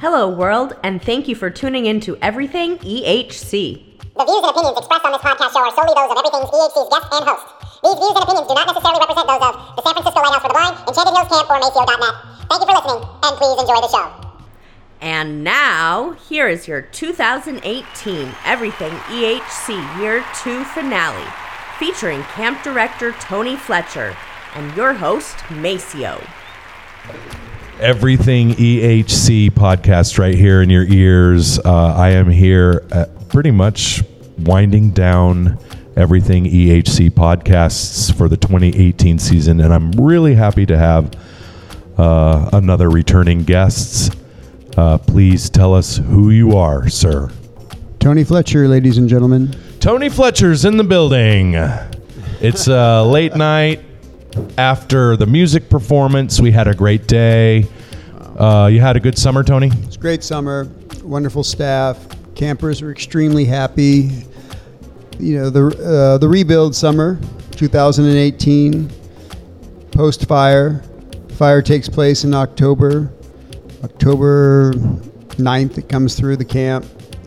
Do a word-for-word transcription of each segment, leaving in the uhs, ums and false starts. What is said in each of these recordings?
Hello, world, and thank you for tuning in to Everything E H C. The views and opinions expressed on this podcast show are solely those of Everything's E H C's guests and hosts. These views and opinions do not necessarily represent those of the San Francisco Lighthouse for the Blind, Enchanted Hills Camp, or Maceo dot net. Thank you for listening, and please enjoy the show. And now, here is your two thousand eighteen Everything E H C Year two finale, featuring Camp Director Tony Fletcher and your host, Maceo. Everything E H C podcast right here in your ears. Uh, I am here at pretty much winding down Everything E H C podcasts for the twenty eighteen season, and I'm really happy to have uh, another returning guest. Uh, please tell us who you are, sir. Tony Fletcher, ladies and gentlemen. Tony Fletcher's in the building. It's a late night. After the music performance, we had a great day. Uh, you had a good summer, Tony? It's a great summer. Wonderful staff. Campers are extremely happy. You know, the uh, the rebuild summer, two thousand eighteen, post-fire. Fire takes place in October. October ninth, it comes through the camp.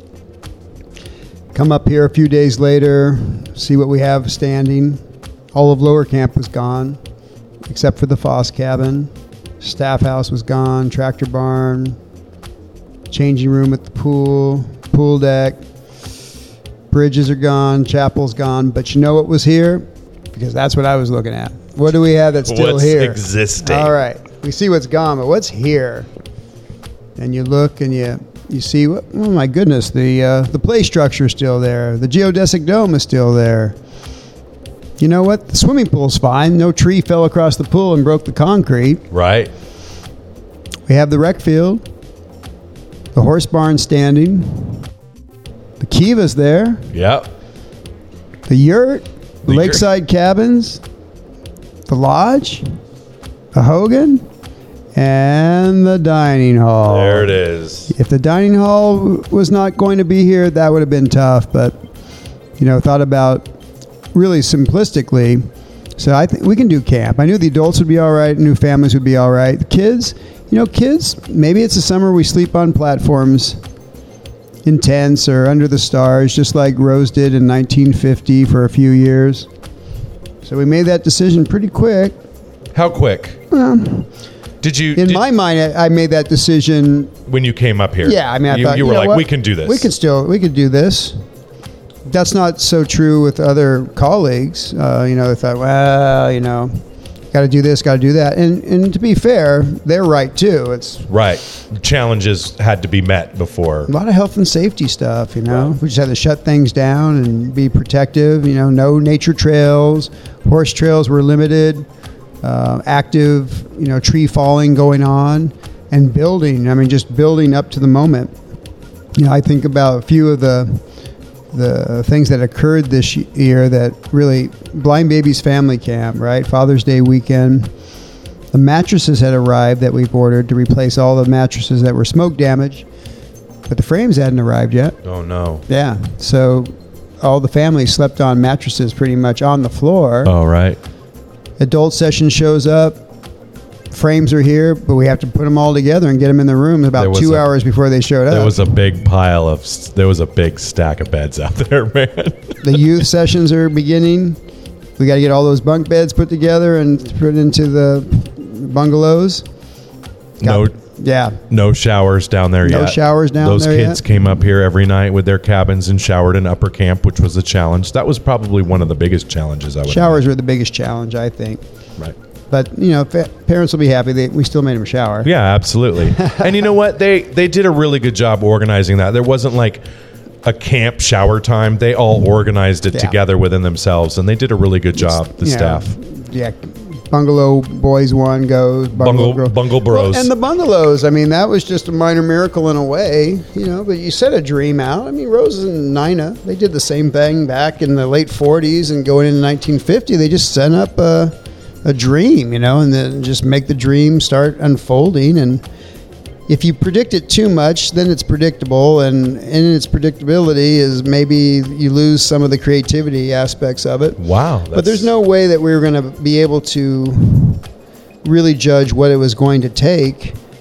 Come up here a few days later, see what we have standing. All of lower camp was gone, except for the Foss cabin. Staff house was gone, tractor barn, changing room at the pool, pool deck. Bridges are gone, chapel's gone. But you know what was here? Because that's what I was looking at. What do we have that's still what's here? Existing. All right. We see what's gone, but what's here? And you look and you you see, what, oh my goodness, the uh, the play structure is still there. The geodesic dome is still there. You know what? The swimming pool's fine. No tree fell across the pool and broke the concrete. Right. We have the rec field. The horse barn standing. The Kiva's there. Yep. The yurt. The, The lakeside yurt. cabins. The lodge. The Hogan. And the dining hall. There it is. If the dining hall was not going to be here, that would have been tough. But, you know, thought about really simplistically. So I think we can do camp. I knew the adults would be all right. Knew families would be all right. The kids, you know, kids, maybe it's the summer we sleep on platforms in tents or under the stars, just like Rose did in nineteen fifty for a few years. So we made that decision pretty quick. How quick? Um, Did you? in did, my mind, I, I made that decision. when you came up here? Yeah, I mean, I you, thought you were know like, what? we can do this. We can still, we could do this. That's not so true with other colleagues. Uh, you know, they thought, well, you know, got to do this, got to do that. And and to be fair, they're right too. It's Right. Challenges had to be met before. a lot of health and safety stuff, you know. We just had to shut things down and be protective. You know, no nature trails, horse trails were limited, uh, active, you know, tree falling going on, and building. I mean, just building up to the moment. You know, I think about a few of the the things that occurred this year that really, Blind Babies Family Camp, right? Father's Day weekend. The mattresses had arrived that we've ordered to replace all the mattresses that were smoke damaged, but the frames hadn't arrived yet. Oh, no. Yeah. So all the family slept on mattresses pretty much on the floor. Oh, right. Adult session shows up. Frames are here, but we have to put them all together and get them in the room There about was two a- hours before they showed up. There was a big pile of, there was a big stack of beds out there, man. The youth sessions are beginning. We got to get all those bunk beds put together and put into the bungalows. No, Yeah. no showers down there No yet. showers down Those there kids yet. came up here every night with their cabins and showered in upper camp, which was a challenge. That was probably one of the biggest challenges I would Showers were the biggest challenge, I think. Right. But, you know, fa- parents will be happy. They, we still made them shower. Yeah, absolutely. And you know what? They they did a really good job organizing that. There wasn't like a camp shower time. They all organized it Yeah. together within themselves, and they did a really good job, the You know, staff. Yeah. Bungalow boys one goes. Bungalow, Bungle, girl- bungle bros. Well, and the bungalows, I mean, that was just a minor miracle in a way, you know, but you set a dream out. I mean, Rose and Nina, they did the same thing back in the late forties and going into nineteen fifty. They just set up a, a dream, you know, and then just make the dream start unfolding. And if you predict it too much, then it's predictable, and in its predictability is maybe you lose some of the creativity aspects of it. Wow. But there's no way that we were going to be able to really judge what it was going to take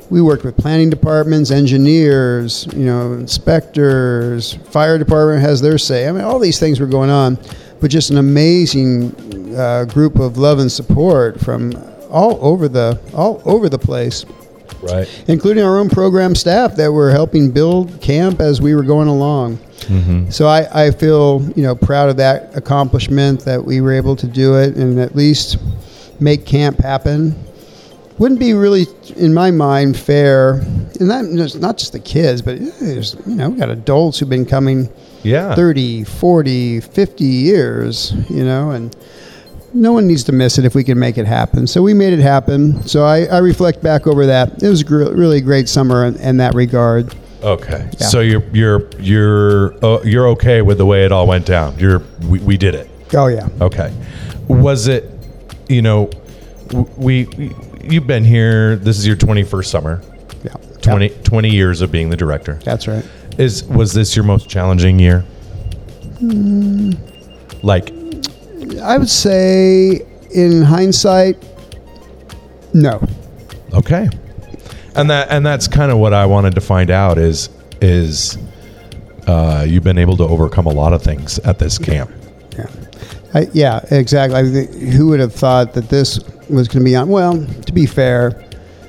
we worked with planning departments, engineers, you know, inspectors, fire department has their say. I mean, all these things were going on, but just an amazing uh, group of love and support from all over the all over the place, Right. including our own program staff that were helping build camp as we were going along. Mm-hmm. So I, I feel, you know, proud of that accomplishment, that we were able to do it and at least make camp happen. Wouldn't be really, in my mind, fair, and that, not just the kids, but there's, you know, we've got adults who've been coming Yeah. thirty, forty, fifty years, you know, and no one needs to miss it if we can make it happen. So we made it happen. So I, I reflect back over that. It was a gr- really great summer in, in that regard. Okay. Yeah. So you're you're you're uh, you're okay with the way it all went down. You're we, we did it. Oh, yeah. Okay. Was it, you know, w- we, we you've been here. This is your twenty-first summer. Yeah. twenty, Yeah, twenty years of being the director. that's right. Is was this your most challenging year? Hmm. Like, I would say, in hindsight, no. okay. And that and that's kind of what I wanted to find out is is uh, you've been able to overcome a lot of things at this camp. Yeah, I, yeah, exactly. I think, who would have thought that this was going to be on? Well, to be fair,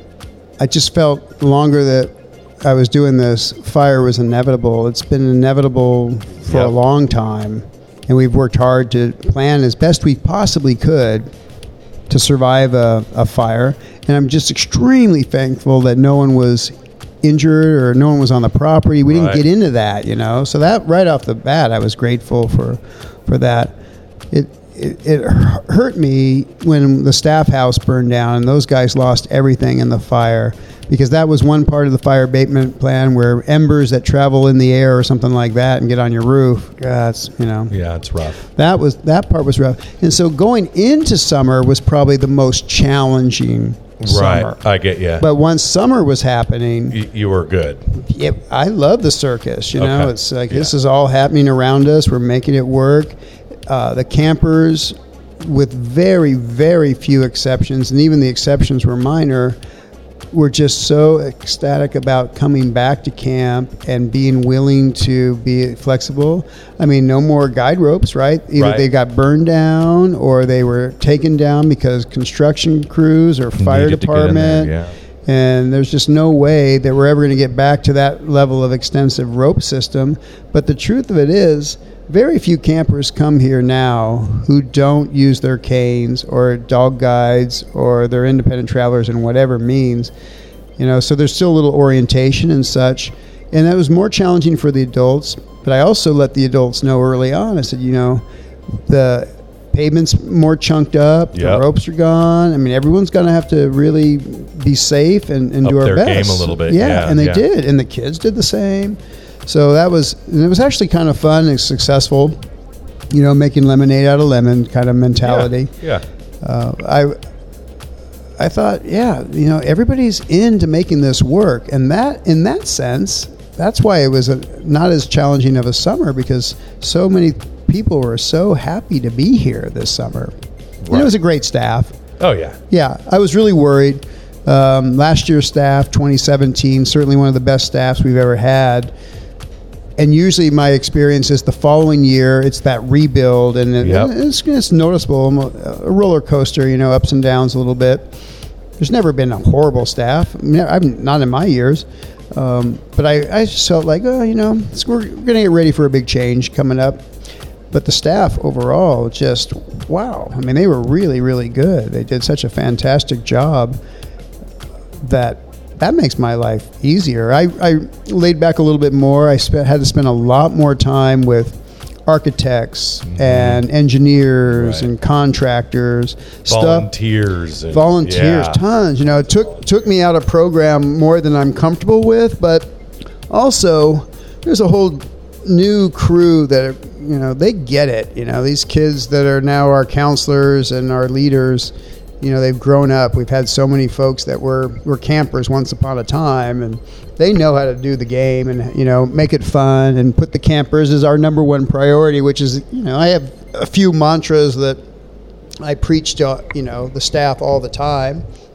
I just felt the longer that I was doing this, fire was inevitable. It's been inevitable for Yep. a long time, and we've worked hard to plan as best we possibly could to survive a, a fire. And I'm just extremely thankful that no one was injured or no one was on the property. We Right. didn't get into that, you know. So that right off the bat, I was grateful for for that. It, it it hurt me when the staff house burned down and those guys lost everything in the fire, because that was one part of the fire abatement plan where embers that travel in the air or something like that and get on your roof. That's, you know. Yeah, it's rough. That was that part was rough. And so going into summer was probably the most challenging summer. Right. I get you. But once summer was happening, you, you were good. it, I love the circus. You know, Okay. it's like Yeah. this is all happening around us. We're making it work. Uh, the campers, with very, very few exceptions, and even the exceptions were minor, were just so ecstatic about coming back to camp and being willing to be flexible. I mean, no more guide ropes, right? Either Right. they got burned down or they were taken down because construction crews or fire Needed to get in there, department. yeah. And there's just no way that we're ever going to get back to that level of extensive rope system. But the truth of it is, very few campers come here now who don't use their canes or dog guides or their independent travelers in whatever means. You know, so there's still a little orientation and such. And that was more challenging for the adults. But I also let the adults know early on. I said, you know, the pavement's more chunked up. The Yep. ropes are gone. I mean, everyone's going to have to really be safe and, and Up do our their best. game a little bit, Yeah, yeah, and they yeah. did. And the kids did the same. So that was, and it was actually kind of fun and successful, you know, making lemonade out of lemon kind of mentality. Yeah. Uh, I, I thought, yeah, you know, everybody's into making this work. And that, in that sense, that's why it was a, not as challenging of a summer, because so many people were so happy to be here this summer. And it was a great staff. Oh yeah. Yeah, I was really worried. Um, last year's staff, twenty seventeen, certainly one of the best staffs we've ever had. And usually my experience is the following year, it's that rebuild, and it, Yep. it's, it's noticeable, a roller coaster, you know, ups and downs a little bit. There's never been a horrible staff. I mean, I'm not in my years. Um, but I, I just felt like, oh, you know, it's, we're going to get ready for a big change coming up. But the staff overall, just, wow. I mean, they were really, really good. They did such a fantastic job that that makes my life easier. I, I laid back a little bit more. I spent, had to spend a lot more time with architects mm-hmm. and engineers Right. and contractors. Volunteers. Stuff, and- volunteers, yeah. tons. You know, it took took me out of program more than I'm comfortable with, but also there's a whole new crew that are, you know, they get it. You know, these kids that are now our counselors and our leaders, you know, they've grown up. We've had so many folks that were, were campers once upon a time, and they know how to do the game and, you know, make it fun and put the campers as our number one priority, which is, you know, I have a few mantras that I preach to, you know, the staff all the time.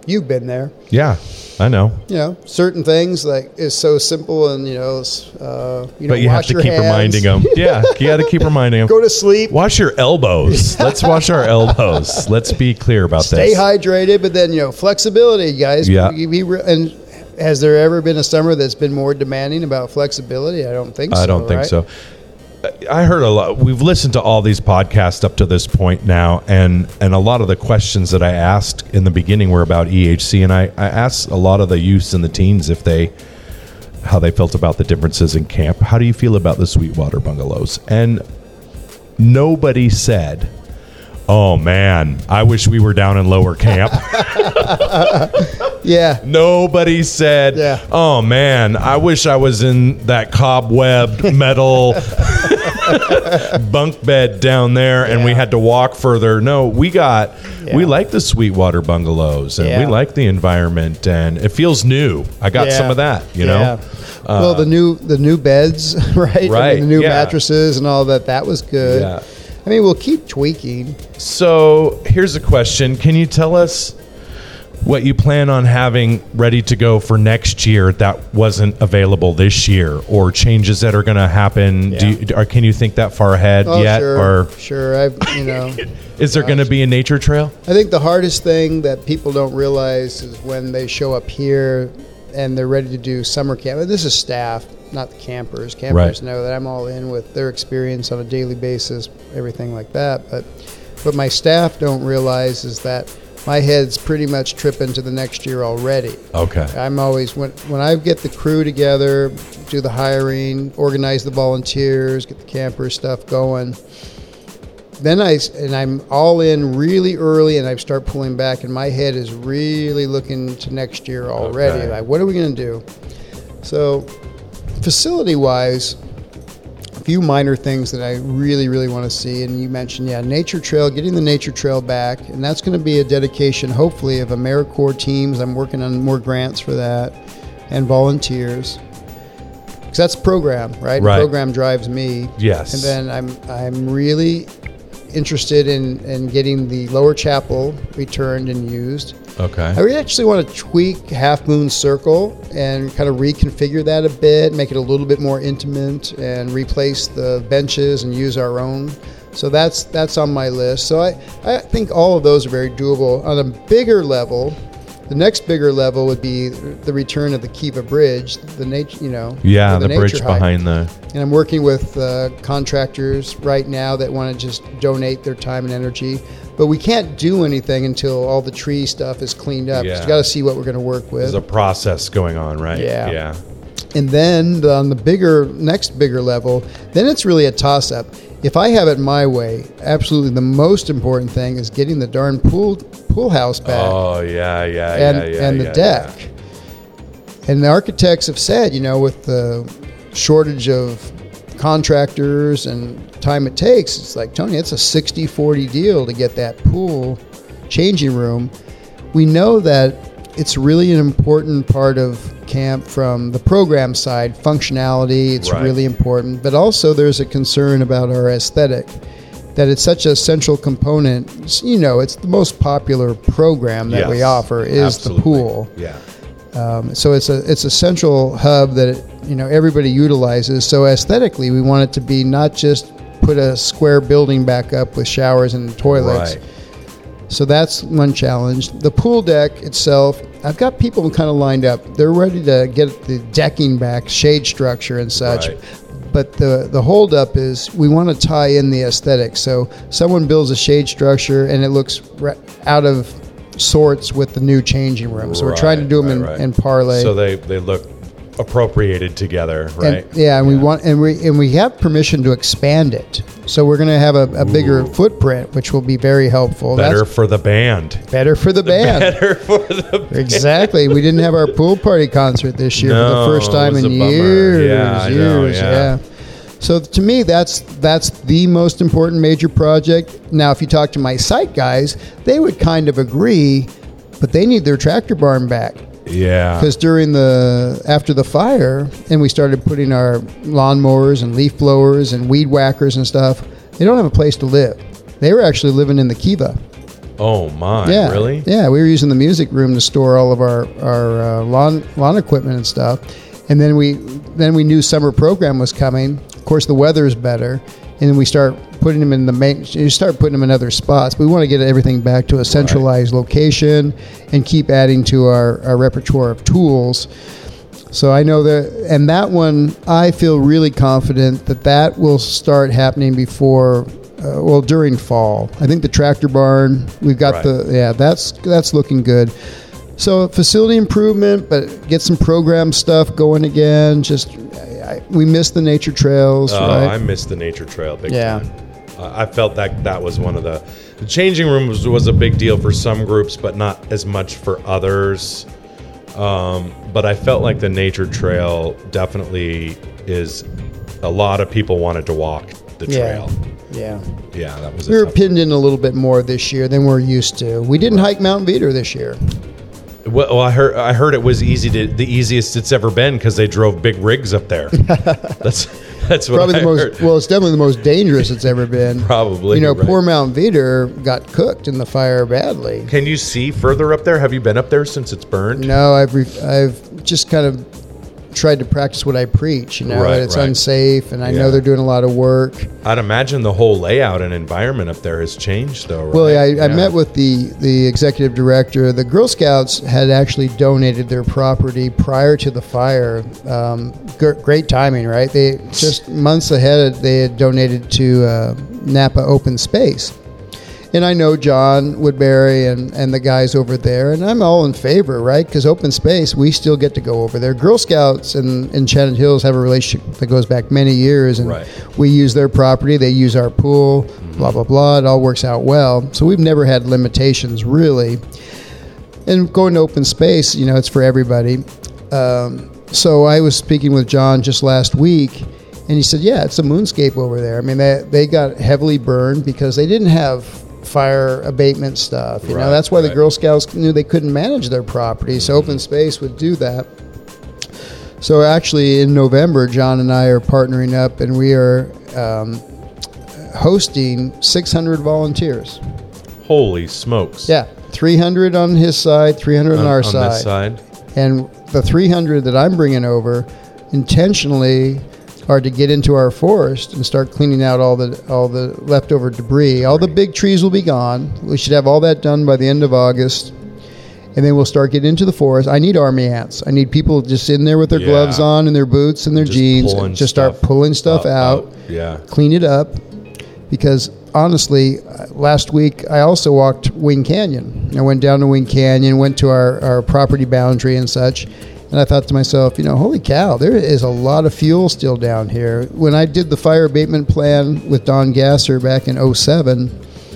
you've been there. Yeah, I know. You know, certain things like is so simple, and you know, it's, uh, you know, But you have wash to your keep hands. reminding them. Yeah, you got to keep reminding them. Go to sleep. Wash your elbows. Let's wash our elbows. Let's be clear about Stay this. hydrated, but then, you know, flexibility, guys. Yeah. We- we re- and has there ever been a summer that's been more demanding about flexibility? I don't think so. I don't think right? so. I heard a lot. We've listened to all these podcasts up to this point now, and and a lot of the questions that I asked in the beginning were about E H C, and I, I asked a lot of the youths and the teens if they how they felt about the differences in camp. How do you feel about the Sweetwater bungalows? And nobody said, "Oh man, I wish we were down in lower camp." Yeah. Nobody said, Yeah. "Oh man, I wish I was in that cobwebbed metal bunk bed down there and we Yeah. had to walk further." No, we got we Yeah. like the Sweetwater bungalows, and we Yeah. like the environment, and it feels new. I got Yeah. some of that, you know. Yeah. well, the new the new beds, right? I Right, mean, the new yeah. mattresses and all that. That was good. Yeah. I mean, we'll keep tweaking. So here's a question: can you tell us what you plan on having ready to go for next year that wasn't available this year, or changes that are going to happen? Do you, or can you think that far ahead Oh, yet? sure, Or sure. I've you know, is there going to be a nature trail? I think the hardest thing that people don't realize is when they show up here and they're ready to do summer camp. And this is staff, not the campers. Campers Right. know that I'm all in with their experience on a daily basis, everything like that. But what my staff don't realize is that my head's pretty much tripping to the next year already. Okay. I'm always when when I get the crew together, do the hiring, organize the volunteers, get the camper stuff going. Then I and I'm all in really early, and I start pulling back, and my head is really looking to next year already. Okay. Like, what are we going to do? So, facility-wise, a few minor things that I really, really want to see. And you mentioned, yeah, nature trail, getting the nature trail back, and that's going to be a dedication, hopefully, of AmeriCorps teams. I'm working on more grants for that, and volunteers. Because that's a program, right? Right. The program drives me. Yes. And then I'm I'm really interested in, in getting the lower chapel returned and used. Okay. I really actually want to tweak Half Moon Circle and kind of reconfigure that a bit, make it a little bit more intimate, and replace the benches and use our own. So that's that's on my list. So I, I think all of those are very doable. On a bigger level, the next bigger level would be the return of the Kiva Bridge, the nature, you know. Yeah, or the, nature bridge hike. behind the. And I'm working with uh, contractors right now that want to just donate their time and energy. But we can't do anything until all the tree stuff is cleaned up. Yeah. We've got to see what we're going to work with. There's a process going on, right? Yeah. Yeah. And then the- on the bigger, next bigger level, then it's really a toss-up. If I have it my way, absolutely the most important thing is getting the darn pool pool house back. Oh yeah, yeah, and yeah, yeah. and the yeah, deck. yeah. And the architects have said, you know, with the shortage of contractors and time it takes, it's like, Tony, it's a sixty forty deal to get that pool changing room. We know that it's really an important part of camp from the program side, functionality, it's Right. really important, but also there's a concern about our aesthetic, that it's such a central component. You know, it's the most popular program that we Yes, offer is absolutely. the pool. Yeah. Um, so it's a it's a central hub that it, you know everybody utilizes. So aesthetically, we want it to be not just put a square building back up with showers and toilets. Right. So that's one challenge. The pool deck itself, I've got people kind of lined up. They're ready to get the decking back, shade structure and such. Right. But the the holdup is we want to tie in the aesthetic. So someone builds a shade structure and it looks re- out of sorts with the new changing room. So we're trying to do them in, Right, right. in parlay. So they, they look appropriated together, right? And, yeah, and we want and we and we have permission to expand it. So we're going to have a, a bigger footprint, which will be very helpful. Better That's for the band. better for the band. Better for the band. Exactly. We didn't have our pool party concert this year No, for the first time it was in a bummer. years. Yeah, I know, years, yeah. So to me, that's that's the most important major project. Now, if you talk to my site guys, they would kind of agree, but they need their tractor barn back. Yeah. Because during the after the fire, and we started putting our lawnmowers and leaf blowers and weed whackers and stuff, they don't have a place to live. They were actually living in the Kiva. Oh my! Yeah, Really? Yeah, we were using the music room to store all of our our uh, lawn lawn equipment and stuff. And then we then we knew summer program was coming. Of course, the weather is better, and then we start putting them in the main. You start putting them in other spots. We want to get everything back to a centralized right. location and keep adding to our, our repertoire of tools. So I know that, and that one I feel really confident that that will start happening before. Uh, well, during fall. I think the tractor barn, we've got right. the, yeah, that's that's looking good. So facility improvement, but get some program stuff going again. Just, I, we missed the nature trails, oh, right? I missed the nature trail big yeah. time. Uh, I felt that that was one of the, the changing room was, was a big deal for some groups, but not as much for others. Um, but I felt like the nature trail definitely is, a lot of people wanted to walk the trail. Yeah. Yeah, yeah, that was. We were pinned in a little bit more this year than we're used to. We didn't right. hike Mount Veeder this year. Well, well, I heard I heard it was easy to the easiest it's ever been because they drove big rigs up there. that's that's what probably I the most. heard. Well, it's definitely the most dangerous it's ever been. Probably. You know, right. poor Mount Veeder got cooked in the fire badly. Can you see further up there? Have you been up there since it's burned? No, I've re- I've just kind of tried to practice what I preach, you know, right, that it's right. unsafe, and I yeah. know they're doing a lot of work. I'd imagine the whole layout and environment up there has changed, though, right? Well, I, yeah. I met with the, the executive director. The Girl Scouts had actually donated their property prior to the fire. Um, g- great timing, right? They just months ahead, they had donated to uh, Napa Open Space. And I know John Woodbury and, and the guys over there, and I'm all in favor, right? Because open space, we still get to go over there. Girl Scouts in, in Shannon Hills have a relationship that goes back many years, and right. we use their property, they use our pool, mm-hmm. blah, blah, blah. It all works out well. So we've never had limitations, really. And going to open space, you know, it's for everybody. Um, so I was speaking with John just last week, and he said, yeah, it's a moonscape over there. I mean, they, they got heavily burned because they didn't have fire abatement stuff. You right, know, that's why right. the Girl Scouts knew they couldn't manage their property. So open space would do that. So actually in November, John and I are partnering up, and we are um, hosting six hundred volunteers. Holy smokes. Yeah. three hundred on his side, three hundred on, on our on side. This side. And the three hundred that I'm bringing over intentionally are to get into our forest and start cleaning out all the all the leftover debris. All the big trees will be gone. We should have all that done by the end of August. And then we'll start getting into the forest. I need army ants. I need people just in there with their yeah. gloves on and their boots and their just jeans and just start pulling stuff up, out, up. Yeah. clean it up. Because honestly, last week I also walked Wing Canyon. I went down to Wing Canyon, went to our, our property boundary and such. And I thought to myself, you know, holy cow, there is a lot of fuel still down here. When I did the fire abatement plan with Don Gasser back in oh seven,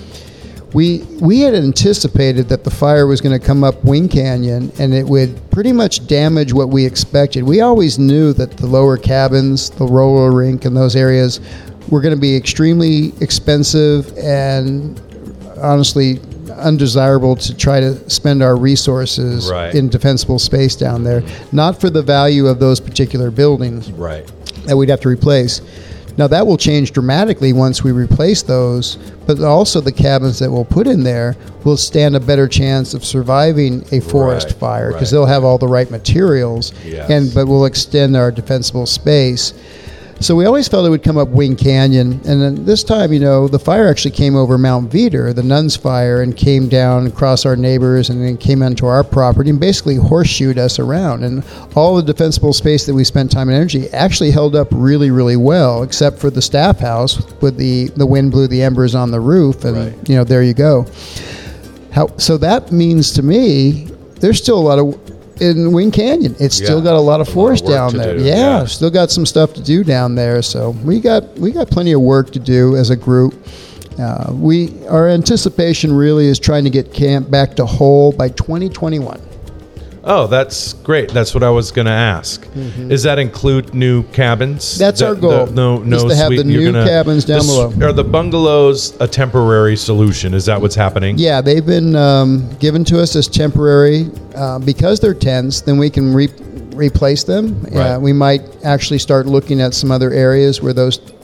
we we had anticipated that the fire was going to come up Wing Canyon and it would pretty much damage what we expected. We always knew that the lower cabins, the roller rink, and those areas were going to be extremely expensive and honestly undesirable to try to spend our resources right. in defensible space down there, not for the value of those particular buildings right. that we'd have to replace. Now that will change dramatically once we replace those, but also the cabins that we'll put in there will stand a better chance of surviving a forest right. fire because right. they'll have all the right materials, yes. and but we'll extend our defensible space. So we always felt it would come up Wing Canyon, and then this time, you know, the fire actually came over Mount Veeder, the Nuns Fire, and came down across our neighbors and then came onto our property and basically horseshoed us around. And all the defensible space that we spent time and energy actually held up really, really well, except for the staff house with the, the wind blew the embers on the roof, and, right. you know, there you go. How, so that means to me, there's still a lot of... in Wing Canyon, it's yeah. still got a lot of forest lot of down there. do. Yeah, Yeah. still got some stuff to do down there. So we got we got plenty of work to do as a group. Uh, we our anticipation really is trying to get camp back to whole by twenty twenty-one. Oh, that's great. That's what I was going to ask. Mm-hmm. Does that include new cabins? That's the, our goal. The, no, no is to have suite. the new You're gonna, cabins down the, below. Are the bungalows a temporary solution? Is that what's happening? Yeah, they've been um, given to us as temporary uh, because they're tents. Then we can re- replace them. Right. Uh, we might actually start looking at some other areas where those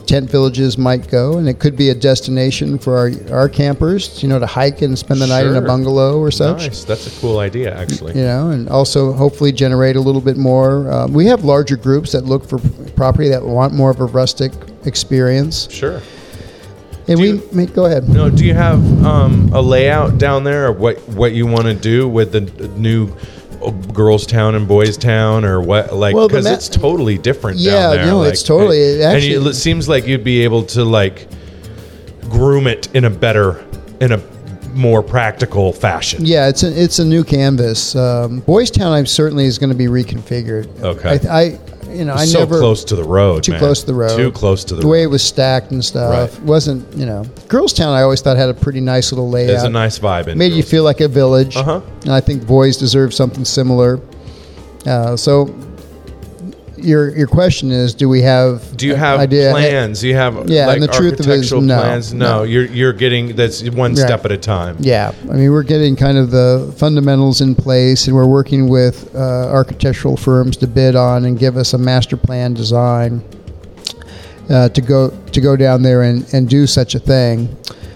tent villages might go, and it could be a destination for our, our campers, you know, to hike and spend the night in a Sure. bungalow or such. Nice. That's a cool idea, actually. You know, and also hopefully generate a little bit more. Uh, we have larger groups that look for property that want more of a rustic experience. Sure. And Do we you- may, go ahead. No, do you have um, a layout down there, or what what you want to do with the new Girls Town and Boys Town, or what? Like, Well, the because ma- it's totally different Yeah, down there. no, like, it's totally- it and actually- you- it seems like you'd be able to like groom it in a better, in a more practical fashion. Yeah, it's a, it's a new canvas. Um, Boys Town, I certainly is going to be reconfigured. Okay. I, I you know, I so never close to the road. too man. close to the road. Too close to the, the road. way it was stacked and stuff. Right. Wasn't, you know, Girls Town I always thought had a pretty nice little layout. There's a nice vibe in Made you Girls feel like a village. Uh-huh. And I think Boys deserve something similar. Uh, so your your question is, do we have Do you an have idea? plans? Do you have Yeah, like and the truth of it is architectural no, plans? No, no. you're you're getting that's one Right. step at a time. Yeah, I mean, we're getting kind of the fundamentals in place, and we're working with uh, architectural firms to bid on and give us a master plan design uh, to go to go down there and, and do such a thing.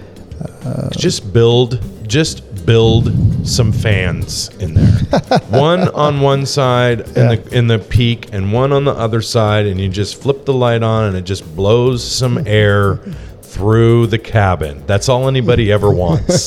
Just build, just build some fans in there. One on one side in Yeah. the in the peak, and one on the other side, and you just flip the light on, and it just blows some air through the cabin. That's all anybody ever wants.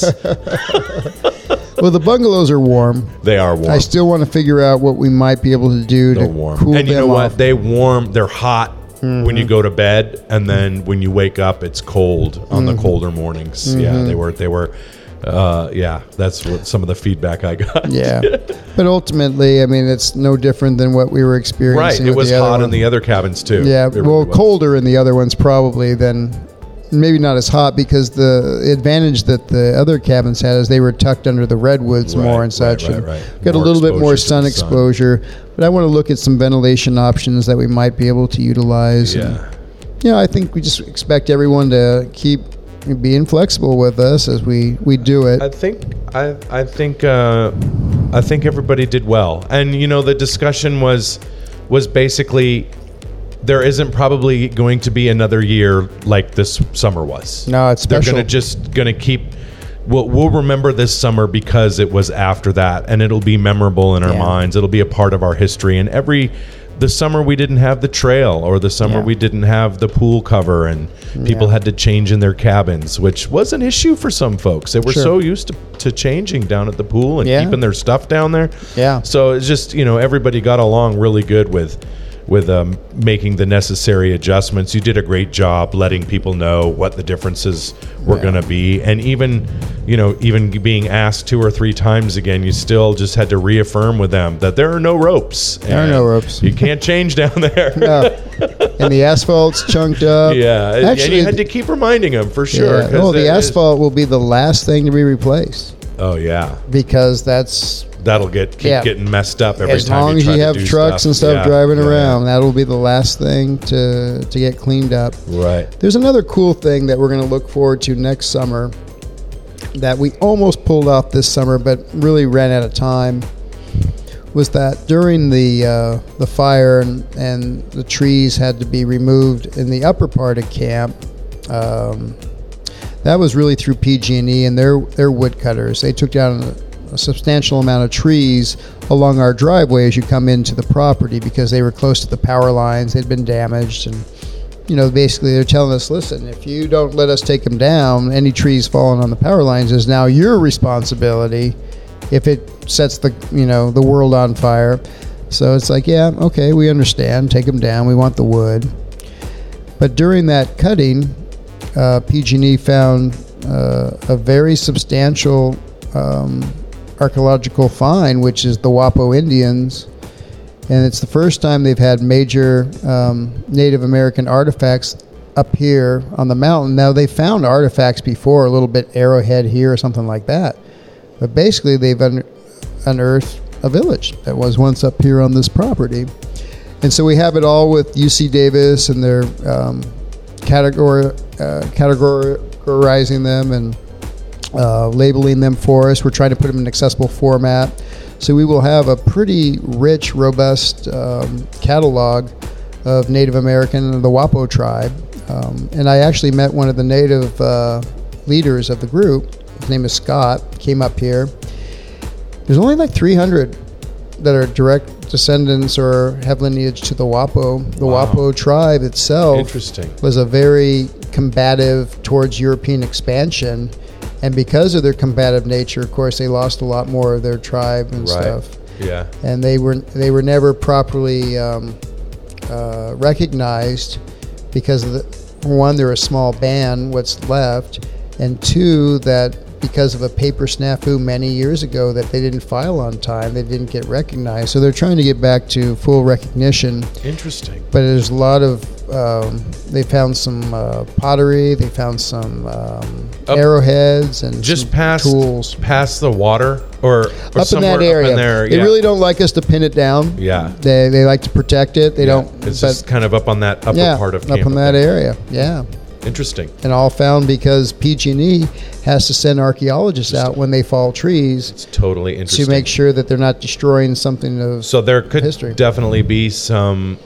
Well, the bungalows are warm. They are warm. I still want to figure out what we might be able to do They're to warm. cool And you them know off. what? They warm. They're hot when you go to bed, and then when you wake up, it's cold on the colder mornings. Yeah, they were. They were. Uh, yeah, that's what some of the feedback I got. Yeah, but ultimately, I mean, it's no different than what we were experiencing. Right. It with was the other hot one. in the other cabins too. Yeah, It really well, was. colder in the other ones probably than maybe not as hot, because the advantage that the other cabins had is they were tucked under the redwoods Right, more right, and such. right, and right. Got More a little bit more exposure to sun the sun. exposure, but I want to look at some ventilation options that we might be able to utilize. And, Yeah. you know, I think we just expect everyone to keep being flexible with us as we, we do it. I think I I think uh, I think everybody did well, and you know the discussion was was basically there isn't probably going to be another year like this summer was. No, it's They're special. going to just going to keep. We'll, we'll remember this summer because it was after that, and it'll be memorable in our Yeah. minds. It'll be a part of our history. And every the summer we didn't have the trail, or the summer Yeah. we didn't have the pool cover, and people Yeah. had to change in their cabins, which was an issue for some folks. They were Sure. so used to, to changing down at the pool and Yeah. keeping their stuff down there. Yeah. So it's just, you know, everybody got along really good with with um, making the necessary adjustments. You did a great job letting people know what the differences were Yeah. going to be, and even, you know, even being asked two or three times again, you still just had to reaffirm with them that there are no ropes. There are and no ropes. You can't change down there. No. And the asphalt's chunked up. Yeah, and Actually, you had to keep reminding them for sure. Yeah. 'cause Oh, the that is- asphalt will be the last thing to be replaced, oh yeah, because that's that'll get keep Yeah. getting messed up every as time. long you as try you to have do trucks stuff. and stuff Yeah, driving yeah, around. That'll be the last thing to to get cleaned up. Right. There's another cool thing that we're going to look forward to next summer that we almost pulled off this summer, but really ran out of time. Was that during the uh, the fire and, and the trees had to be removed in the upper part of camp. Um, that was really through P G and E and their their woodcutters. They took down a, a substantial amount of trees along our driveway as you come into the property, because they were close to the power lines. They'd been damaged, and you know, basically they're telling us, listen, if you don't let us take them down, any trees falling on the power lines is now your responsibility if it sets the, you know, the world on fire. So it's like, yeah, okay, we understand. Take them down. We want the wood. But during that cutting, uh, P G and E found uh, a very substantial um, archaeological find, which is the Wapo Indians. And it's the first time they've had major um, Native American artifacts up here on the mountain. Now, they found artifacts before, a little bit Arrowhead here or something like that. But basically, they've un- unearthed a village that was once up here on this property. And so we have it all with U C Davis and their um, category, uh, categorizing them and uh, labeling them for us. We're trying to put them in an accessible format. So we will have a pretty rich, robust um, catalog of Native American and the Wapo tribe Um, and I actually met one of the native uh, leaders of the group. His name is Scott. Came up here. There's only like three hundred that are direct descendants or have lineage to the Wapo. The Wow. Wapo tribe itself Interesting. was a very combative towards European expansion. And because of their combative nature, of course, they lost a lot more of their tribe and Right. stuff. Yeah. And they were they were never properly um, uh, recognized because of the, for one, they're a small band, what's left, and two, that because of a paper snafu many years ago that they didn't file on time, they didn't get recognized. So they're trying to get back to full recognition. Interesting. But there's a lot of um, they found some uh, pottery, they found some um, Up- arrowheads and Just some past tools past the water, or, or up in somewhere that area. up in there. They yeah. really don't like us to pin it down. Yeah. They they like to protect it. They Yeah. don't. It's but- just kind of up on that upper yeah, part of up camp in that there. area. Yeah. Interesting. And all found because P G and E has to send archaeologists out when they fall trees It's totally interesting. to make sure that they're not destroying something of So there could history. definitely be some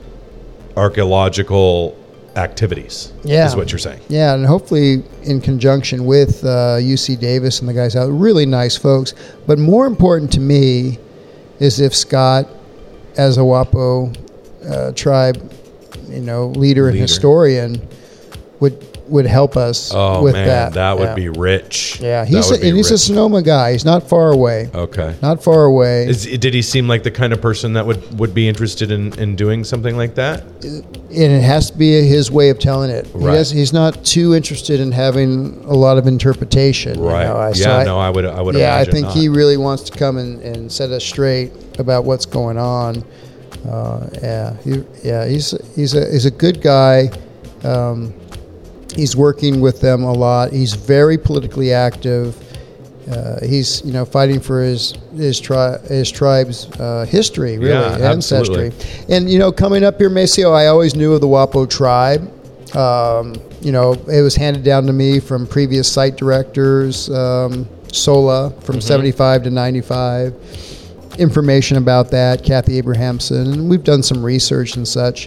archaeological activities. Yeah. Is what you're saying. Yeah, and hopefully in conjunction with uh, U C Davis and the guys out, really nice folks. But more important to me is if Scott, as a Wapo uh, tribe, you know, leader and Leader. historian, would would help us Oh with man, that. that, would yeah. be rich. Yeah, That he's a, would be and he's a rich. Sonoma guy. He's not far away. Okay. Not far away. Is, did he seem like the kind of person that would, would be interested in, in doing something like that? And it has to be his way of telling it. He Right. does, he's not too interested in having a lot of interpretation. you Right. know. I- so yeah. I- no, I would. I would. yeah, I imagine think not. he really wants to come and, and set us straight about what's going on. Uh, yeah, he, yeah, he's he's a he's a good guy. Um, he's working with them a lot. He's very politically active. Uh, he's you know fighting for his his tri- his tribe's uh, history, really, Yeah, ancestry. absolutely. And you know, coming up here, Maceo, I always knew of the Wapo tribe. Um, you know, it was handed down to me from previous site directors, um, Sola from seventy-five to ninety-five. Information about that, Kathy Abrahamson, and we've done some research and such.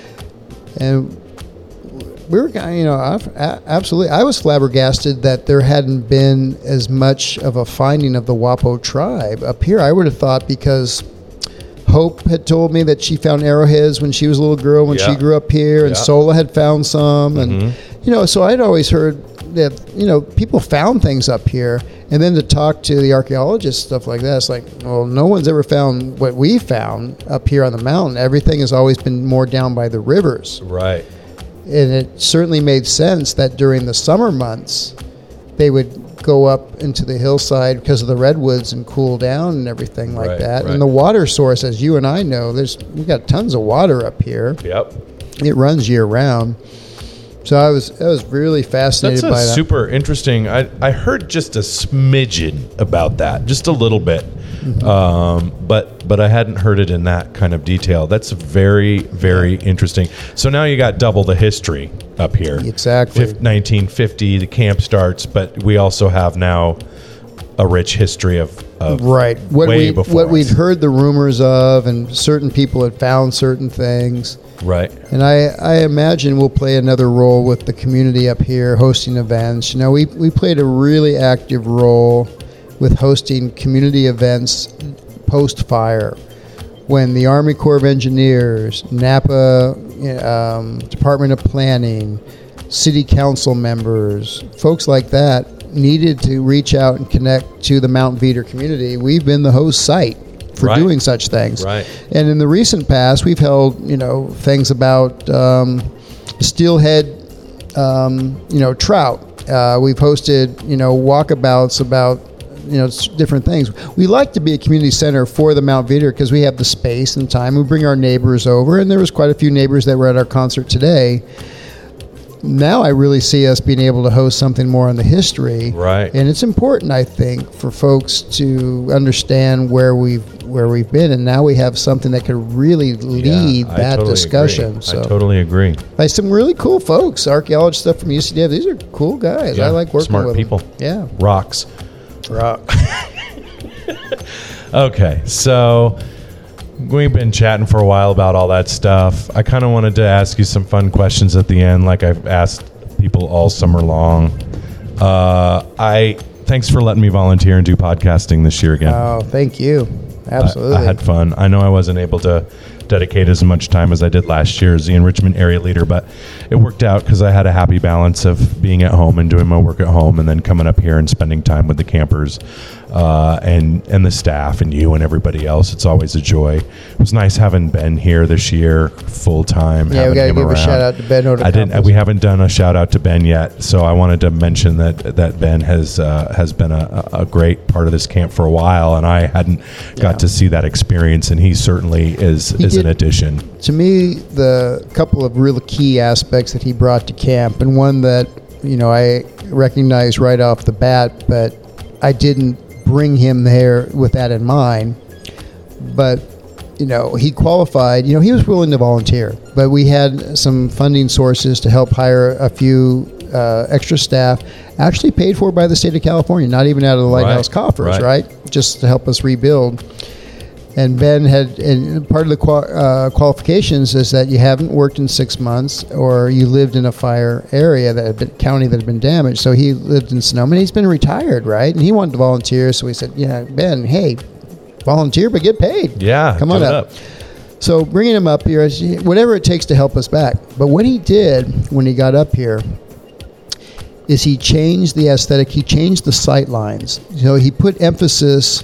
And we were, you know, I've- a- absolutely. I was flabbergasted that there hadn't been as much of a finding of the Wapo tribe up here. I would have thought because Hope had told me that she found arrowheads when she was a little girl when she Yeah. grew up here, and Yeah. Sola had found some, and Mhm. you know, so I'd always heard that you know people found things up here, and then to talk to the archaeologists stuff like that, it's like, well, no one's ever found what we found up here on the mountain. Everything has always been more down by the rivers. Right. And it certainly made sense that during the summer months, they would go up into the hillside because of the redwoods and cool down and everything like Right, that. right. And the water source, as you and I know, there's we got tons of water up here. Yep. It runs year round. So I was I was really fascinated That's a by that. super interesting. I, I heard just a smidgen about that, just a little bit, Mm-hmm. um, but but I hadn't heard it in that kind of detail. That's very very interesting. So now you got double the history up here. Exactly. Fif- nineteen fifty, the camp starts, but we also have now a rich history of, of Right. What way we before what us. we'd heard the rumors of, and certain people had found certain things. Right. And I, I imagine we'll play another role with the community up here, hosting events. You know, we, we played a really active role with hosting community events post-fire. When the Army Corps of Engineers, Napa um, Department of Planning, city council members, folks like that needed to reach out and connect to the Mount Veeder community, we've been the host site for Right. doing such things. Right. And in the recent past, we've held, you know, things about um, steelhead, um, you know, trout. Uh, we've hosted, you know, walkabouts about, you know, s- different things. We like to be a community center for the Mount Veeder because we have the space and time. We bring our neighbors over, and there was quite a few neighbors that were at our concert today. Now I really see us being able to host something more on the history. Right. And it's important, I think, for folks to understand where we've where we've been, and now we have something that could really lead Yeah, I that totally discussion. agree. So I totally agree. by some really cool folks, archaeologists stuff from U C D F. These are cool guys. Yeah, I like working smart with people. them. Yeah. Rocks. Rock. Okay, so we've been chatting for a while about all that stuff. I kind of wanted to ask you some fun questions at the end, like I've asked people all summer long. Uh, I thanks for letting me volunteer and do podcasting this year again. Oh, thank you. Absolutely. I, I had fun. I know I wasn't able to dedicate as much time as I did last year as the enrichment area leader, but it worked out because I had a happy balance of being at home and doing my work at home and then coming up here and spending time with the campers uh, and and the staff and you and everybody else. It's always a joy. It was nice having Ben here this year full time. Yeah, we got to give around. a shout out to Ben Oda. I didn't. We haven't done a shout out to Ben yet, so I wanted to mention that that Ben has uh, has been a, a great part of this camp for a while, and I hadn't got Yeah. to see that experience, and he certainly is He is did- an addition. To me, the couple of real key aspects that he brought to camp, and one that, you know, I recognized right off the bat, but I didn't bring him there with that in mind. But, you know, he qualified, you know, he was willing to volunteer, but we had some funding sources to help hire a few uh, extra staff, actually paid for by the state of California, not even out of the Lighthouse Right, coffers, right. right? Just to help us rebuild. And Ben had, and part of the qual, uh, qualifications is that you haven't worked in six months or you lived in a fire area that had been, county that had been damaged. So he lived in Sonoma, and he's been retired, right? And he wanted to volunteer. So we said, yeah, Ben, hey, volunteer, but get paid. Yeah, Come on give it up. So bringing him up here, is whatever it takes to help us back. But what he did when he got up here is he changed the aesthetic. He changed the sight lines. So he put emphasis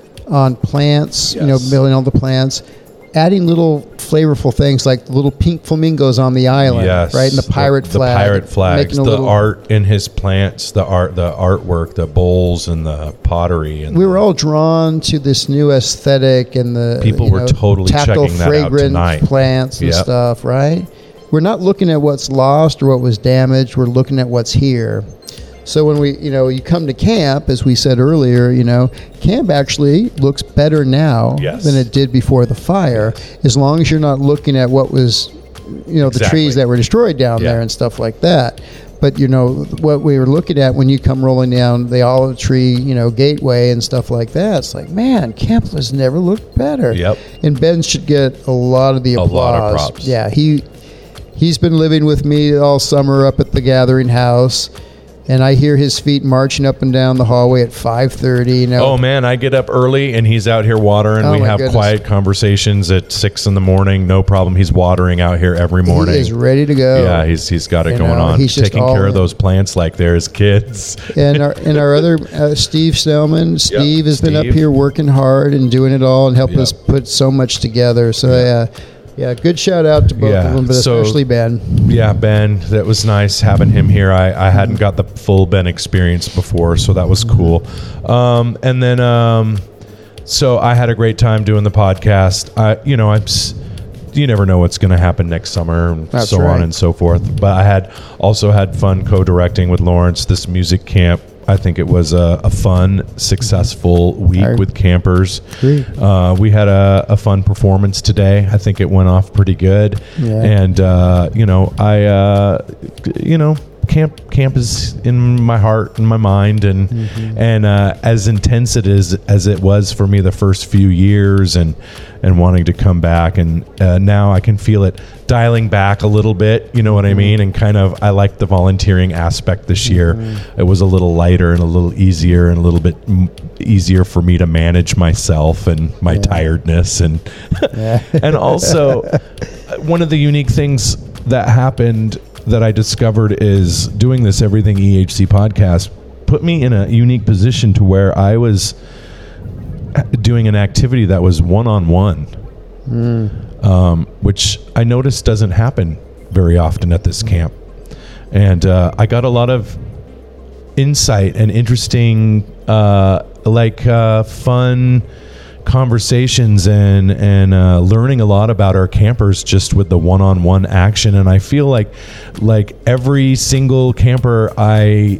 on plants, you know, Yes. building all the plants, adding little flavorful things like the little pink flamingos on the island, Yes, right? And the pirate the, flag. the pirate flags, making a the little- art in his plants, the art, the artwork, the bowls, and the pottery, and We were all drawn to this new aesthetic and the People you were know, totally tactile, checking that out fragrant tonight. plants and Yep. stuff, right? We're not looking at what's lost or what was damaged. We're looking at what's here. So when we, you know, you come to camp, as we said earlier, you know, camp actually looks better now Yes. than it did before the fire, as long as you're not looking at what was, you know, the Exactly. trees that were destroyed down Yeah. there and stuff like that. But, you know, what we were looking at when you come rolling down the olive tree, you know, gateway and stuff like that, it's like, man, camp has never looked better. Yep. And Ben should get a lot of the A applause. lot of props. Yeah, he he's been living with me all summer up at the Gathering House, and I hear his feet marching up and down the hallway at five thirty. You know, Oh man, I get up early and he's out here watering. Oh, we my have goodness. quiet conversations at six in the morning. No problem. He's watering out here every morning. he is ready to go. Yeah, he's he's got it You going know, on. he's just Taking all care of in. those plants like they're his kids. and our and our other uh, Steve Snellman, Steve has been up Steve. here working hard and doing it all and helped Yep. us put so much together. So yeah, yeah, good shout out to both Yeah, of them, but so- especially Ben. Yeah, Ben, that was nice having him here. I, I hadn't got the full Ben experience before, so that was cool. Um, and then, um, so I had a great time doing the podcast. I, you know, I'm. s- You never know what's going to happen next summer, and That's so right. on and so forth. But I had also had fun co-directing with Lawrence this music camp. I think it was a, a fun, successful week I with campers. agree. Uh, we had a, a fun performance today. I think it went off pretty good. Yeah. And uh, you know, I uh, you know, camp camp is in my heart and my mind, and Mm-hmm. and uh, as intense it is as it was for me the first few years, and and wanting to come back, and uh, now I can feel it dialing back a little bit. You know what I Mm-hmm. mean? And kind of I like the volunteering aspect this year. Mm-hmm. It was a little lighter and a little easier and a little bit m- easier for me to manage myself and my tiredness, and and also uh, one of the unique things that happened that I discovered is doing this Everything E H C podcast put me in a unique position to where I was doing an activity that was one-on-one, um, which I noticed doesn't happen very often at this camp. And uh, I got a lot of insight and interesting, uh, like uh, fun conversations and and uh, learning a lot about our campers just with the one-on-one action. And I feel like like every single camper I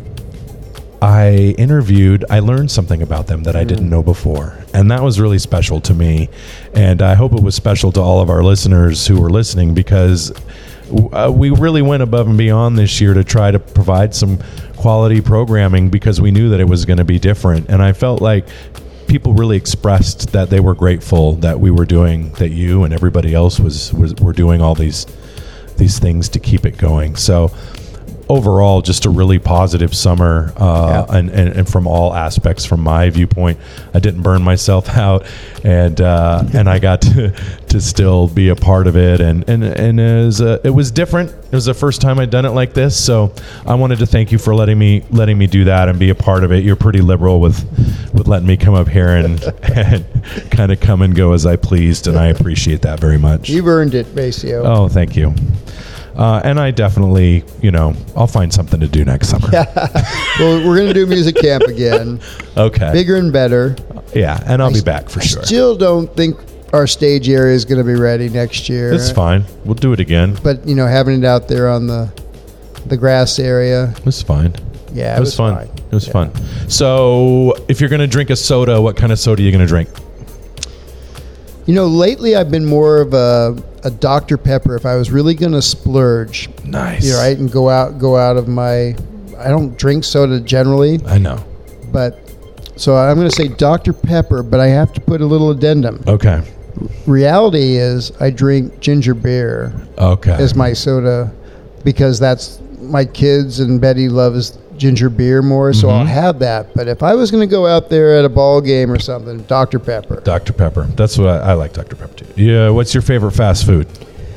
I interviewed, I learned something about them that I didn't know before. And that was really special to me. And I hope it was special to all of our listeners who were listening, because uh, we really went above and beyond this year to try to provide some quality programming, because we knew that it was going to be different. And I felt like people really expressed that they were grateful that we were doing, that you and everybody else was, was were doing all these these things to keep it going. So overall, just a really positive summer, uh, Yeah. and, and, and from all aspects, from my viewpoint, I didn't burn myself out, and uh, and I got to, to still be a part of it, and and and it was, uh, it was different. It was the first time I'd done it like this, so I wanted to thank you for letting me letting me do that and be a part of it. You're pretty liberal with with letting me come up here and and kind of come and go as I pleased, and I appreciate that very much. You've earned it, Maceo. Oh, thank you. Uh, and I definitely, you know, I'll find something to do next summer. Well, we're going to do music camp again. Okay. Bigger and better. Yeah, and I'll I be s- back for I sure. still don't think our stage area is going to be ready next year. It's fine. We'll do it again. But, you know, having it out there on the the grass area, It's fine. yeah, It was, fun. fine. It was Yeah. fun. So, if you're going to drink a soda, what kind of soda are you going to drink? You know, lately I've been more of a, a Doctor Pepper. If I was really going to splurge, Nice. you know, right, and go out go out of my, I don't drink soda generally, I know. but so I'm going to say Doctor Pepper, but I have to put a little addendum. Okay. Reality is I drink ginger beer Okay. as my soda because that's my kids and Betty loves ginger beer more, so I'll have that. But if I was going to go out there at a ball game or something, Doctor Pepper. Doctor Pepper. That's what I, I like. Doctor Pepper too. Yeah. What's your favorite fast food?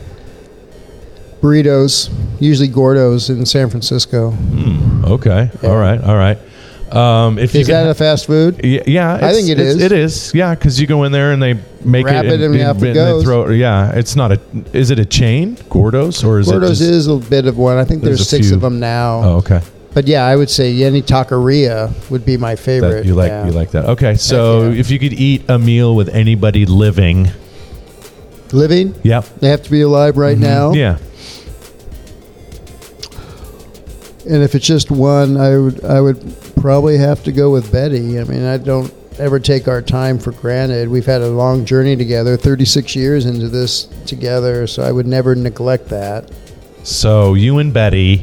Burritos, usually Gordo's in San Francisco. Okay. Yeah. All right. All right. Um, if you Is could that ha- a fast food? Yeah, yeah, I it's- think it it's- is. It is, yeah, because you go in there and they make Wrap it it and off it they goes. throw. Yeah, it's not a. Is it a chain, Gordo's, or is Gordo's it? Just, is a bit of one. I think There's there's, a six few. of them now. Oh, okay. But yeah, I would say any taqueria would be my favorite. That, you like yeah. you like that. Okay, so Heck yeah. if you could eat a meal with anybody living, Living? yep, They have to be alive right now. yeah, And if it's just one, I would I would probably have to go with Betty. I mean, I don't ever take our time for granted. We've had a long journey together, thirty-six years into this together, so I would never neglect that. so you and Betty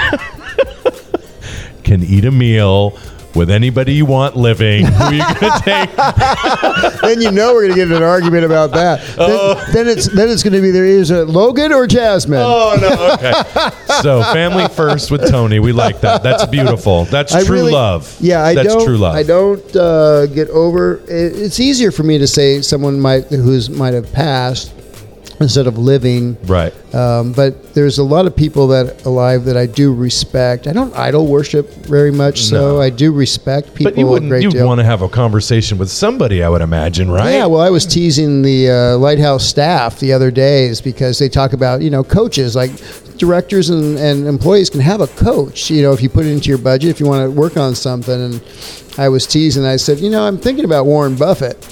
can eat a meal with anybody you want living. Who are you gonna take? Then you know we're going to get in an argument about that. Oh. Then, then it's then it's going to be there is it Logan or Jasmine? Oh no! Okay, so family first with Tony. We like that. That's beautiful. That's I true really- love. Yeah, I That's don't. true love. I don't uh, get over. It, it's easier for me to say someone might who's might have passed instead of living. Right. Um, but there's a lot of people that alive that I do respect. I don't idol worship very much, so No. I do respect people But you a wouldn't. great You'd deal. want to have a conversation with somebody, I would imagine, right? Yeah, well, I was teasing the uh, Lighthouse staff the other days because they talk about, you know, coaches, like directors and, and employees can have a coach, you know, if you put it into your budget, if you want to work on something. And I was teasing, I said, you know, I'm thinking about Warren Buffett.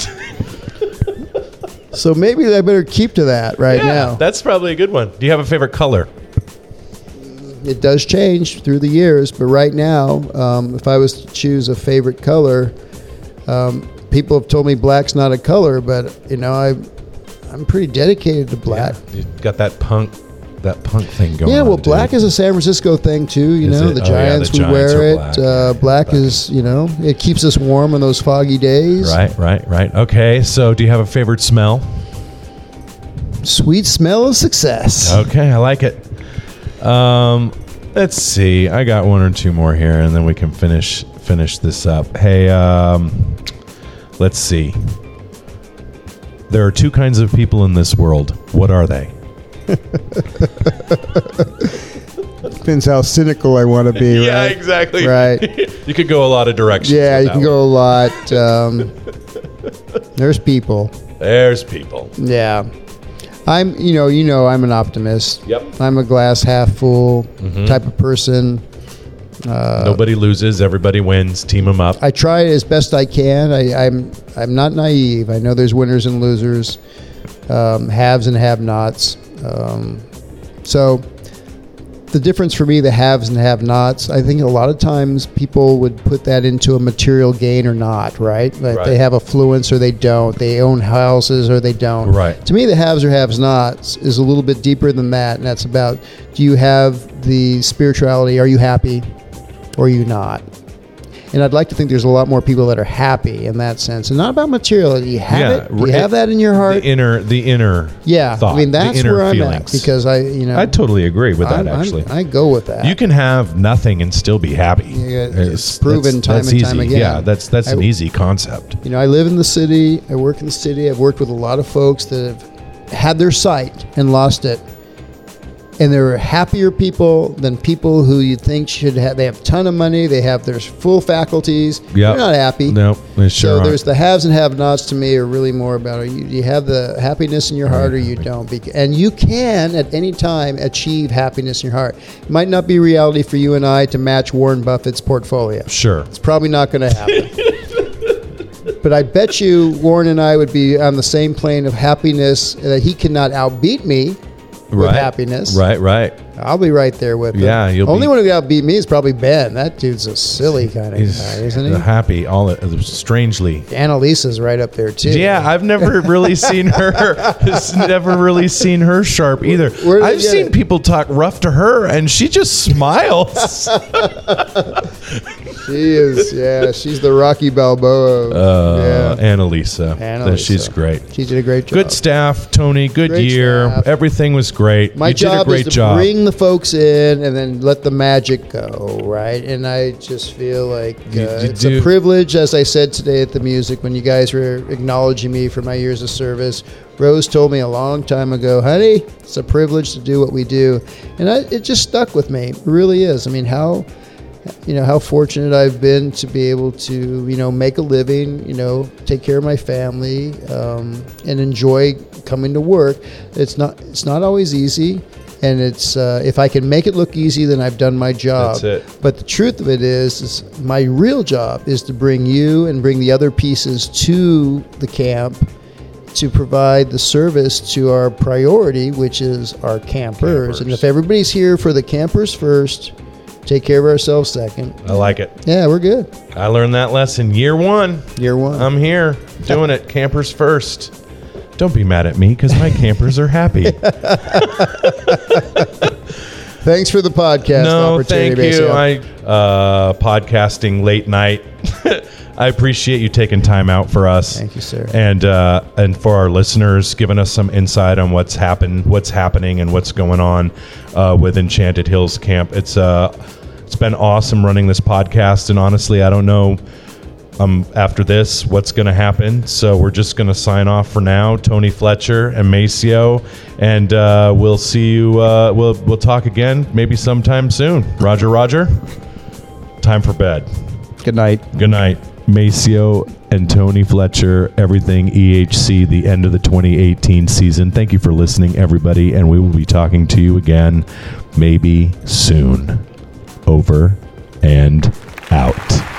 So maybe I better keep to that right Yeah, now. that's probably a good one. Do you have a favorite color? It does change through the years, but right now, um, if I was to choose a favorite color, um, people have told me black's not a color, but you know, I, I'm pretty dedicated to black. You got that punk, that punk thing going. Yeah, well, on, dude. black is a San Francisco thing too. You Is know, it? the Oh, yeah, Giants the would Giants wear are it. black. Uh, black is, you know, it keeps us warm on those foggy days. Right, right, right. Okay, so do you have a favorite smell? Sweet smell of success. Okay, I like it. Um, let's see. I got one or two more here, and then we can finish finish this up. Hey, um, let's see. There are two kinds of people in this world. What are they? Depends how cynical I want to be, right? exactly. Right. You could go a lot of directions. Yeah, with you that can one. go a lot. Um, there's people. There's people. Yeah. I'm, you know, you know, I'm an optimist. Yep. I'm a glass half full Mm-hmm. type of person. Nobody loses. Everybody wins. Team them up. I try as best I can. I, I'm I'm not naive. I know there's winners and losers, um, haves and have-nots. Um, so the difference for me, the haves and have-nots, I think a lot of times people would put that into a material gain or not, right? Like Right. they have affluence or they don't. They own houses or they don't. Right. To me, the haves or have-nots is a little bit deeper than that, and that's about, do you have the spirituality? Are you happy or are you not? And I'd like to think there's a lot more people that are happy in that sense. And not about material. Do you have Yeah, it? Do you it- have that in your heart? The inner, the inner. yeah. thought, I mean, the that's inner where I'm feelings. at. Because I, you know. I totally agree with that. I'm- I'm- actually, I go with that. you can have nothing and still be happy. Yeah, it's proven that's, time that's and easy. time again. Yeah, that's that's an I- easy concept. You know, I live in the city. I work in the city. I've worked with a lot of folks that have had their sight and lost it. And they're happier people than people who you think should have. They have a ton of money. They have their full faculties. Yeah, They're not happy. No, they sure So aren't. there's the haves and have-nots to me are really more about are you, you have the happiness in your heart or you don't. Bec- And you can at any time achieve happiness in your heart. It might not be reality for you and I to match Warren Buffett's portfolio. Sure. It's probably not going to happen. But I bet you Warren and I would be on the same plane of happiness that he cannot outbeat me with Right. happiness. Right, right. I'll be right there with him. Yeah, you'll Only be- one who could outbeat me is probably Ben. That dude's a silly kind of He's guy, isn't he? happy. All uh, strangely. Annalisa's right up there too. Yeah, I've never really seen her. Never really seen her sharp either. Where did I've you get seen it? people talk rough to her, and she just smiles. She is. Yeah, she's the Rocky Balboa. Uh, yeah, Annalisa. Annalisa. She's great. She did a great job. Good staff, Tony. Good Great year. staff. Everything was great. My you did job a great is to job. bring the folks in and then let the magic go, right? And I just feel like uh, You- you it's do- a privilege, as I said today at the music, when you guys were acknowledging me for my years of service. Rose told me a long time ago, honey, it's a privilege to do what we do. And I, it just stuck with me. It really is. I mean, how... You know, how fortunate I've been to be able to, you know, make a living, you know, take care of my family, um, and enjoy coming to work. It's not it's not always easy, and it's uh, if I can make it look easy, then I've done my job. That's it. But the truth of it is, is my real job is to bring you and bring the other pieces to the camp to provide the service to our priority, which is our campers. Campers. And if everybody's here for the campers first, take care of ourselves second. I like it. Yeah, we're good. I learned that lesson year one. Year one. I'm here doing it. Campers first. Don't be mad at me because my campers are happy. Thanks for the podcast No, opportunity. thank you. Maceo. I uh, podcasting late night. I appreciate you taking time out for us. Thank you, sir. And uh, and for our listeners, giving us some insight on what's happened, what's happening, and what's going on uh, with Enchanted Hills Camp. It's uh, it's been awesome running this podcast, and honestly, I don't know um after this what's going to happen. So we're just going to sign off for now. Tony Fletcher and Maceo, and uh, we'll see you. Uh, we'll we'll talk again maybe sometime soon. Roger, Roger. Time for bed. Good night. Good night. Maceo and Tony Fletcher, everything E H C, the end of the twenty eighteen season. Thank you for listening, everybody, and we will be talking to you again maybe soon. Over and out.